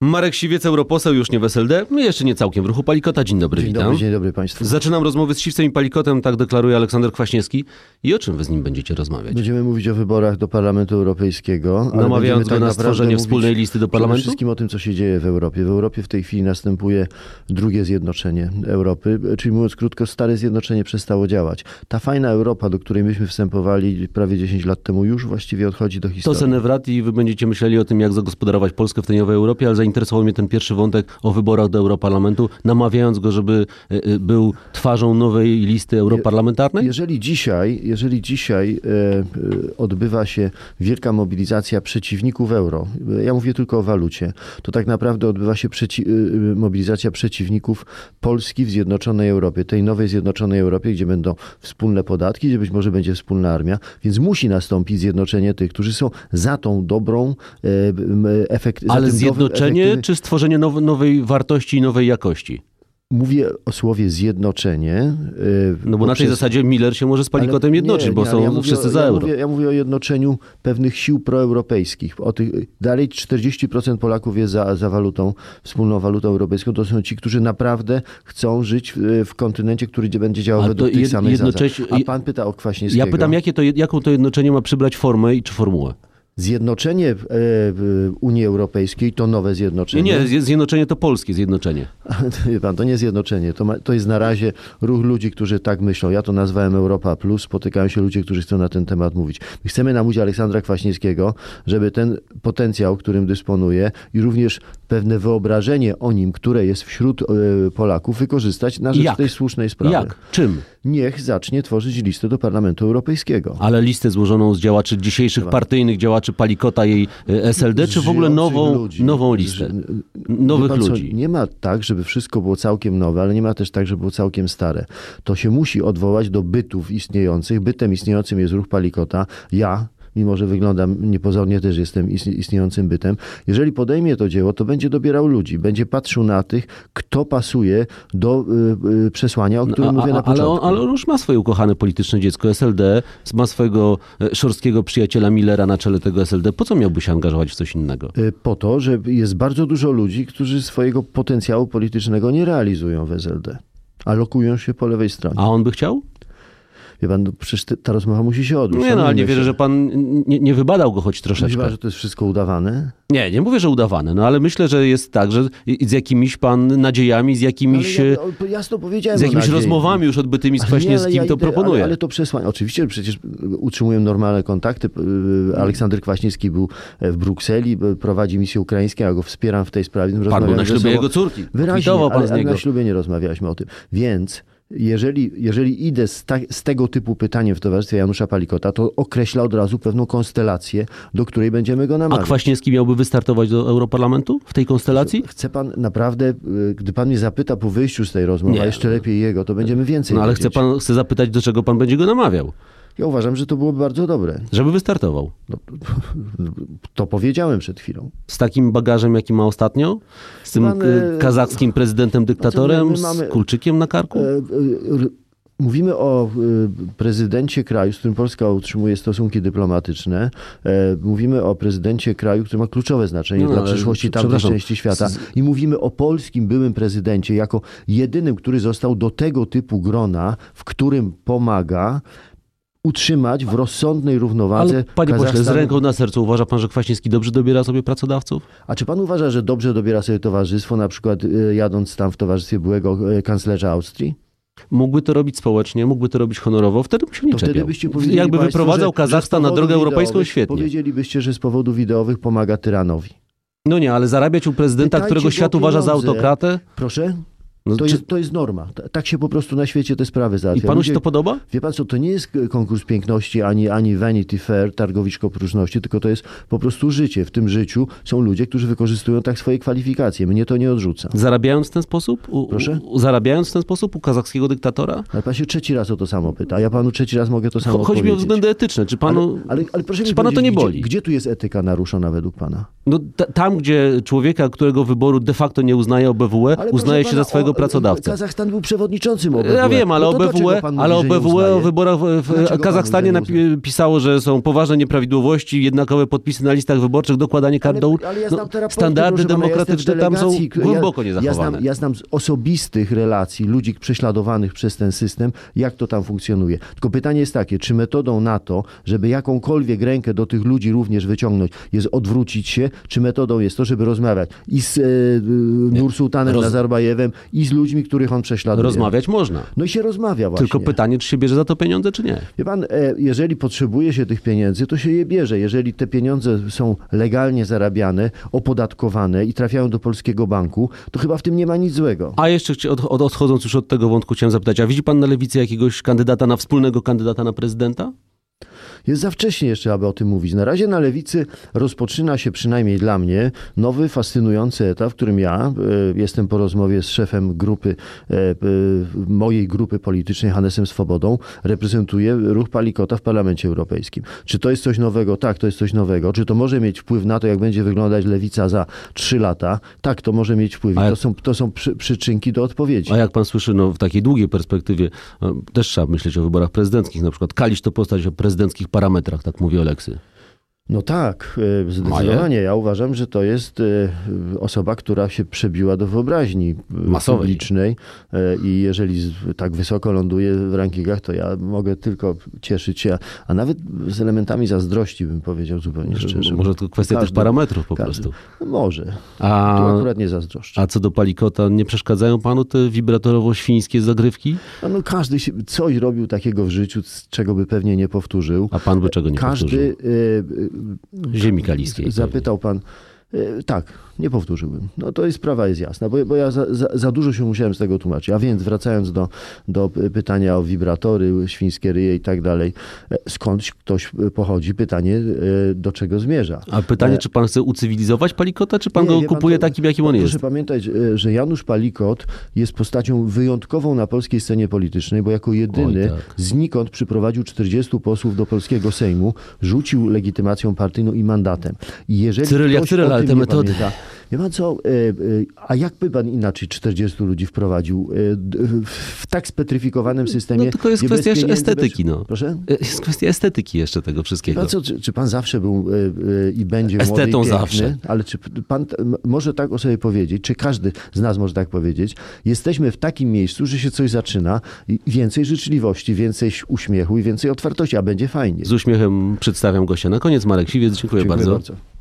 Marek Siwiec, europoseł, już nie w SLD, jeszcze nie całkiem w ruchu Palikota. Dzień dobry, witam. Dzień dobry Państwu. Zaczynam rozmowy z Siwcem i Palikotem, tak deklaruje Aleksander Kwaśniewski. I o czym wy z nim będziecie rozmawiać? Będziemy mówić o wyborach do Parlamentu Europejskiego. Namawiając go na stworzenie wspólnej listy do Parlamentu? Przede wszystkim o tym, co się dzieje w Europie. W Europie w tej chwili następuje drugie zjednoczenie Europy, czyli mówiąc krótko, stare zjednoczenie przestało działać. Ta fajna Europa, do której myśmy wstępowali prawie 10 lat temu, już właściwie odchodzi do historii. To senewrat i wy będziecie myśleli o tym, jak zagospodarować Polskę w tej nowej Europie, ale zainteresował mnie ten pierwszy wątek o wyborach do Europarlamentu, namawiając go, żeby był twarzą nowej listy europarlamentarnej? Jeżeli dzisiaj odbywa się wielka mobilizacja przeciwników euro, ja mówię tylko o walucie, to tak naprawdę odbywa się mobilizacja przeciwników Polski w Zjednoczonej Europie, tej nowej Zjednoczonej Europie, gdzie będą wspólne podatki, gdzie być może będzie wspólna armia, więc musi nastąpić zjednoczenie tych, którzy są za tą dobrą Ale zjednoczenie czy stworzenie nowej wartości i nowej jakości? Mówię o słowie zjednoczenie. No bo na tej zasadzie Miller się może z Palikotem jednoczyć, bo są wszyscy za euro. Ja mówię o jednoczeniu pewnych sił proeuropejskich. Dalej 40% Polaków jest za walutą, wspólną walutą europejską. To są ci, którzy naprawdę chcą żyć w kontynencie, który będzie działał według tych samych zasad. A pan pyta o Kwaśniewskiego. Ja pytam, jaką to jednoczenie ma przybrać formę czy formułę? Zjednoczenie Unii Europejskiej to nowe zjednoczenie. Nie, zjednoczenie to polskie zjednoczenie. Wie pan, to nie zjednoczenie. To jest na razie ruch ludzi, którzy tak myślą. Ja to nazwałem Europa Plus. Spotykają się ludzie, którzy chcą na ten temat mówić. My chcemy namówić Aleksandra Kwaśniewskiego, żeby ten potencjał, którym dysponuje i również pewne wyobrażenie o nim, które jest wśród Polaków, wykorzystać na rzecz tej słusznej sprawy. Jak? Czym? Niech zacznie tworzyć listę do Parlamentu Europejskiego. Ale listę złożoną z działaczy dzisiejszych partyjnych działaczy Palikota i SLD, czy w ogóle nową listę? Nowych ludzi. Nie ma tak, żeby wszystko było całkiem nowe, ale nie ma też tak, żeby było całkiem stare. To się musi odwołać do bytów istniejących. Bytem istniejącym jest ruch Palikota. Mimo że wyglądam niepozornie, też jestem istniejącym bytem. Jeżeli podejmie to dzieło, to będzie dobierał ludzi. Będzie patrzył na tych, kto pasuje do przesłania, o którym mówię na początku. Ale on już ma swoje ukochane polityczne dziecko SLD, ma swojego szorstkiego przyjaciela Millera na czele tego SLD. Po co miałby się angażować w coś innego? Po to, że jest bardzo dużo ludzi, którzy swojego potencjału politycznego nie realizują w SLD. A lokują się po lewej stronie. A on by chciał? Wie pan, przecież ta rozmowa musi się odbyć. Ale nie wierzę, że pan nie wybadał go choć troszeczkę. Myślę, że to jest wszystko udawane? Nie mówię, że udawane, ale myślę, że jest tak, że z jakimiś pan nadziejami, z jakimiś, jasno powiedziałem, z jakimiś rozmowami już odbytymi z Kwaśniewskim to proponuje. Ale to przesłanie, oczywiście przecież utrzymuję normalne kontakty. Aleksander Kwaśniewski był w Brukseli, prowadzi misję ukraińską, ja go wspieram w tej sprawie. Pan był na ślubie jego córki. Wyraźnie, ale na ślubie nie rozmawialiśmy o tym. Więc jeżeli idę z tego typu pytaniem w towarzystwie Janusza Palikota, to określa od razu pewną konstelację, do której będziemy go namawiać. A Kwaśniewski miałby wystartować do Europarlamentu w tej konstelacji? Chce pan naprawdę, gdy pan mnie zapyta po wyjściu z tej rozmowy, a jeszcze lepiej jego, to będziemy więcej ale wiedzieć. chce zapytać, do czego pan będzie go namawiał? Ja uważam, że to byłoby bardzo dobre. Żeby wystartował? To powiedziałem przed chwilą. Z takim bagażem, jaki ma ostatnio? Z tym kazachskim prezydentem dyktatorem, z kulczykiem na karku? Mówimy o prezydencie kraju, z którym Polska utrzymuje stosunki dyplomatyczne. Mówimy o prezydencie kraju, który ma kluczowe znaczenie dla przyszłości tamtej części świata. I mówimy o polskim byłym prezydencie jako jedynym, który został do tego typu grona, w którym pomaga utrzymać w rozsądnej równowadze. Ale panie pośle, z ręką na sercu, uważa pan, że Kwaśniewski dobrze dobiera sobie pracodawców? A czy pan uważa, że dobrze dobiera sobie towarzystwo, na przykład jadąc tam w towarzystwie byłego kanclerza Austrii? Mógłby to robić społecznie, mógłby to robić honorowo, wtedy by się nie czepiał. Jakby państwo, wyprowadzał Kazachstan na drogę europejską, świetnie. Powiedzielibyście, że z powodów ideowych pomaga tyranowi. No nie, ale zarabiać u prezydenta, którego świat uważa za autokratę? Proszę? To jest norma. Tak się po prostu na świecie te sprawy załatwia. I panu się to podoba? Wie pan co, to nie jest konkurs piękności, ani Vanity Fair, targowisko próżności, tylko to jest po prostu życie. W tym życiu są ludzie, którzy wykorzystują tak swoje kwalifikacje. Mnie to nie odrzuca. Zarabiając w ten sposób? Proszę? Zarabiając w ten sposób u kazachskiego dyktatora? Ale pan się trzeci raz o to samo pyta, a ja panu trzeci raz mogę to samo Chodzi mi o względy etyczne. Czy panu, ale proszę czy pana to nie boli? Gdzie tu jest etyka naruszona według pana? No, tam, gdzie człowieka, którego wyboru de facto nie uznaje OBWE, uznaje się za swojego swojego pracodawcę. Kazachstan był przewodniczącym OBWE. Ja wiem, ale OBWE o wyborach w Kazachstanie pisało, że są poważne nieprawidłowości, jednakowe podpisy na listach wyborczych, dokładanie kart do urn. Standardy demokratyczne tam są głęboko niezachowane. Ja znam z osobistych relacji ludzi prześladowanych przez ten system, jak to tam funkcjonuje. Tylko pytanie jest takie, czy metodą na to, żeby jakąkolwiek rękę do tych ludzi również wyciągnąć, jest odwrócić się, czy metodą jest to, żeby rozmawiać i z Nursultanem Nazarbajewem, i z ludźmi, których on prześladuje. Rozmawiać można. No i się rozmawia właśnie. Tylko pytanie, czy się bierze za to pieniądze, czy nie? Wie pan, jeżeli potrzebuje się tych pieniędzy, to się je bierze. Jeżeli te pieniądze są legalnie zarabiane, opodatkowane i trafiają do polskiego banku, to chyba w tym nie ma nic złego. A jeszcze odchodząc już od tego wątku, chciałem zapytać, a widzi pan na lewicy jakiegoś wspólnego kandydata na prezydenta? Jest za wcześnie jeszcze, aby o tym mówić. Na razie na lewicy rozpoczyna się, przynajmniej dla mnie, nowy, fascynujący etap, w którym ja jestem po rozmowie z szefem mojej grupy politycznej, Hannesem Swobodą, reprezentuję ruch Palikota w Parlamencie Europejskim. Czy to jest coś nowego? Tak, to jest coś nowego. Czy to może mieć wpływ na to, jak będzie wyglądać lewica za 3 lata? Tak, to może mieć wpływ. To są przyczynki do odpowiedzi. A jak pan słyszy, w takiej długiej perspektywie też trzeba myśleć o wyborach prezydenckich. Na przykład Kalisz to postać o prezydenckich parametrach, tak mówi Oleksy. No tak, zdecydowanie. Ja uważam, że to jest osoba, która się przebiła do wyobraźni publicznej i jeżeli tak wysoko ląduje w rankingach, to ja mogę tylko cieszyć się, a nawet z elementami zazdrości, bym powiedział zupełnie szczerze. Może to kwestia tych parametrów po prostu. Może. Tu akurat nie zazdroszczę. A co do Palikota, nie przeszkadzają panu te wibratorowo-świńskie zagrywki? No każdy coś robił takiego w życiu, czego by pewnie nie powtórzył. A pan by czego nie powtórzył? Ziemi kaliskiej. Zapytał pan. Tak, nie powtórzyłbym. No to sprawa jest jasna, bo ja za dużo się musiałem z tego tłumaczyć. A więc wracając do pytania o wibratory, świńskie ryje i tak dalej, skąd ktoś pochodzi, pytanie do czego zmierza. A pytanie, czy pan chce ucywilizować Palikota, czy pan go kupuje takim, jakim on jest? Proszę pamiętać, że Janusz Palikot jest postacią wyjątkową na polskiej scenie politycznej, bo jako jedyny znikąd przyprowadził 40 posłów do polskiego Sejmu, rzucił legitymacją partyjną i mandatem. I jeżeli Cyryl, te metody. Wie pan co, a jakby pan inaczej 40 ludzi wprowadził w tak spetryfikowanym systemie? No tylko jest kwestia jeszcze estetyki. Proszę? Jest kwestia estetyki jeszcze tego wszystkiego. Wie pan co, czy pan zawsze był i będzie estetą młody i piękny? Zawsze. Ale czy pan może tak o sobie powiedzieć, czy każdy z nas może tak powiedzieć, jesteśmy w takim miejscu, że się coś zaczyna, więcej życzliwości, więcej uśmiechu i więcej otwartości, a będzie fajnie. Z uśmiechem przedstawiam gościa. Na koniec Marek Siwiec, dziękuję bardzo.